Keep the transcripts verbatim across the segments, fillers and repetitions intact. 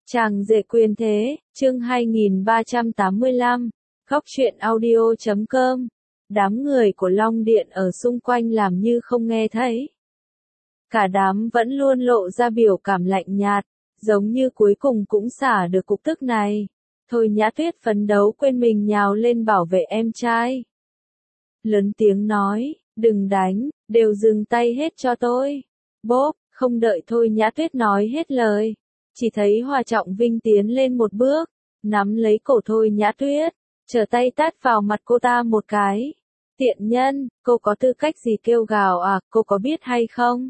Chàng rể quyền thế, chương hai nghìn ba trăm tám mươi lăm, góc truyện audio chấm com. Đám người của Long Điện ở xung quanh làm như không nghe thấy. Cả đám vẫn luôn lộ ra biểu cảm lạnh nhạt, giống như cuối cùng cũng xả được cục tức này. Thôi Nhã Tuyết phấn đấu quên mình nhào lên bảo vệ em trai. Lớn tiếng nói, đừng đánh, đều dừng tay hết cho tôi. Bốp, không đợi Thôi Nhã Tuyết nói hết lời. Chỉ thấy Hòa Trọng Vinh tiến lên một bước, nắm lấy cổ Thôi Nhã Tuyết, trở tay tát vào mặt cô ta một cái. Tiện nhân, cô có tư cách gì kêu gào à, cô có biết hay không?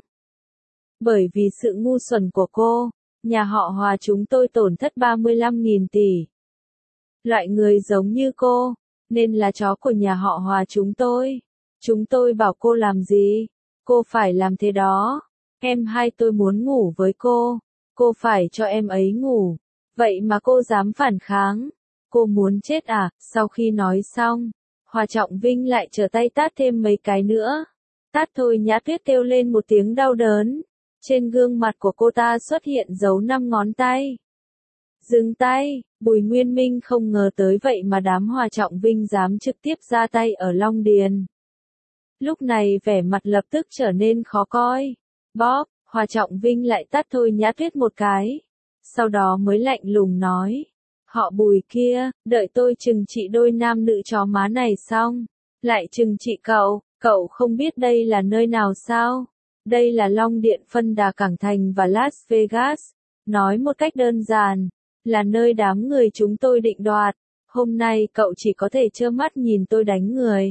Bởi vì sự ngu xuẩn của cô, nhà họ Hòa chúng tôi tổn thất ba mươi lăm nghìn tỷ. Loại người giống như cô, nên là chó của nhà họ Hòa chúng tôi. Chúng tôi bảo cô làm gì, cô phải làm thế đó. Em hai tôi muốn ngủ với cô, cô phải cho em ấy ngủ. Vậy mà cô dám phản kháng. Cô muốn chết à? Sau khi nói xong, Hòa Trọng Vinh lại trở tay tát thêm mấy cái nữa. Tát Thôi Nhã Tuyết kêu lên một tiếng đau đớn. Trên gương mặt của cô ta xuất hiện dấu năm ngón tay. Dừng tay, Bùi Nguyên Minh không ngờ tới vậy mà đám Hòa Trọng Vinh dám trực tiếp ra tay ở Long Điền. Lúc này vẻ mặt lập tức trở nên khó coi. Bóp, Hòa Trọng Vinh lại tát Thôi Nhã Tuyết một cái. Sau đó mới lạnh lùng nói. Họ Bùi kia, đợi tôi trừng trị đôi nam nữ chó má này xong. Lại trừng trị cậu, cậu không biết đây là nơi nào sao? Đây là Long Điện phân đà Cảng Thành và Las Vegas. Nói một cách đơn giản, là nơi đám người chúng tôi định đoạt. Hôm nay cậu chỉ có thể trơ mắt nhìn tôi đánh người.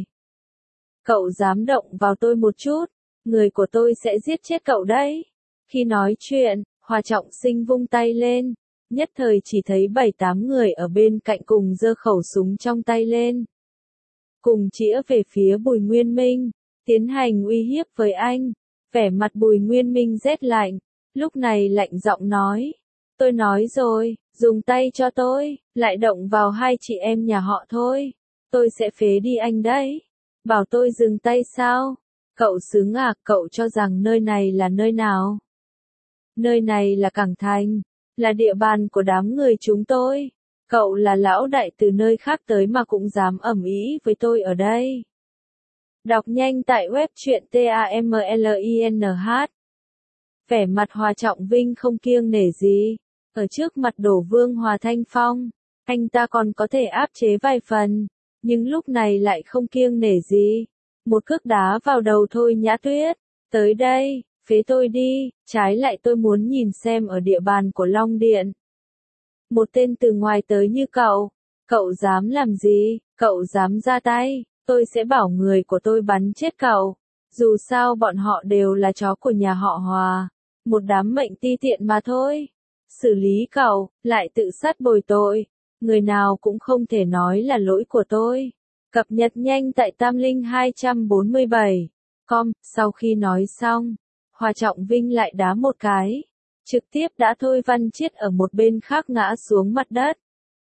Cậu dám động vào tôi một chút, người của tôi sẽ giết chết cậu đấy. Khi nói chuyện, Hòa Trọng Sinh vung tay lên, nhất thời chỉ thấy bảy tám người ở bên cạnh cùng giơ khẩu súng trong tay lên. Cùng chĩa về phía Bùi Nguyên Minh, tiến hành uy hiếp với anh. Vẻ mặt Bùi Nguyên Minh rét lạnh, lúc này lạnh giọng nói. Tôi nói rồi, dùng tay cho tôi, lại động vào hai chị em nhà họ thôi. Tôi sẽ phế đi anh đấy. Bảo tôi dừng tay sao? Cậu xứng à, cậu cho rằng nơi này là nơi nào? Nơi này là Cảng Thành, là địa bàn của đám người chúng tôi. Cậu là lão đại từ nơi khác tới mà cũng dám ầm ĩ với tôi ở đây. Đọc nhanh tại web truyện tamlin h. Vẻ mặt Hòa Trọng Vinh không kiêng nể gì. Ở trước mặt Đổ Vương Hòa Thanh Phong, anh ta còn có thể áp chế vài phần, nhưng lúc này lại không kiêng nể gì. Một cước đá vào đầu Thôi Nhã Tuyết. Tới đây, phế tôi đi, trái lại tôi muốn nhìn xem ở địa bàn của Long Điện. Một tên từ ngoài tới như cậu, cậu dám làm gì, cậu dám ra tay, tôi sẽ bảo người của tôi bắn chết cậu. Dù sao bọn họ đều là chó của nhà họ Hòa, một đám mệnh ti tiện mà thôi. Xử lý cậu, lại tự sát bồi tội, người nào cũng không thể nói là lỗi của tôi. Cập nhật nhanh tại tamlink hai bốn bảy com. Sau khi nói xong, Hòa Trọng Vinh lại đá một cái, trực tiếp đã Thôi Văn Chiết ở một bên khác ngã xuống mặt đất.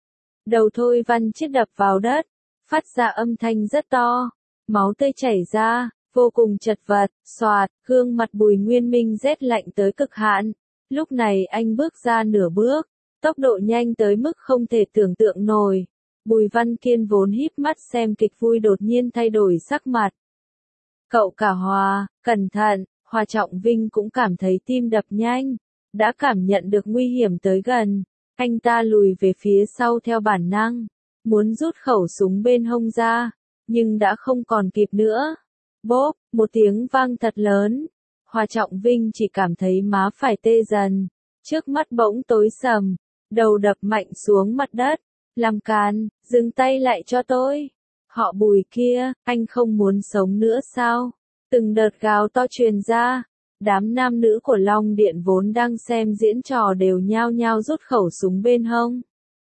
Đầu Thôi Văn Chiết đập vào đất, phát ra âm thanh rất to, máu tươi chảy ra, vô cùng chật vật. Xoạt, gương mặt Bùi Nguyên Minh rét lạnh tới cực hạn. Lúc này anh bước ra nửa bước, tốc độ nhanh tới mức không thể tưởng tượng nổi. Bùi Văn Kiên vốn híp mắt xem kịch vui đột nhiên thay đổi sắc mặt. Cậu cả Hòa, cẩn thận. Hòa Trọng Vinh cũng cảm thấy tim đập nhanh, đã cảm nhận được nguy hiểm tới gần. Anh ta lùi về phía sau theo bản năng, muốn rút khẩu súng bên hông ra, nhưng đã không còn kịp nữa. Bốp, một tiếng vang thật lớn. Hòa Trọng Vinh chỉ cảm thấy má phải tê dần, trước mắt bỗng tối sầm, đầu đập mạnh xuống mặt đất. Làm càn, dừng tay lại cho tôi. Họ Bùi kia, anh không muốn sống nữa sao? Từng đợt gào to truyền ra, đám nam nữ của Long Điện vốn đang xem diễn trò đều nhao nhao rút khẩu súng bên hông.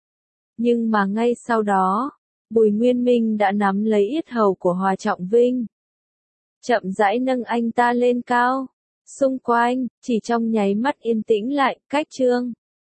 Nhưng mà ngay sau đó, Bùi Nguyên Minh đã nắm lấy yết hầu của Hòa Trọng Vinh. Chậm rãi nâng anh ta lên cao. Xung quanh, chỉ trong nháy mắt yên tĩnh lại, cách chương.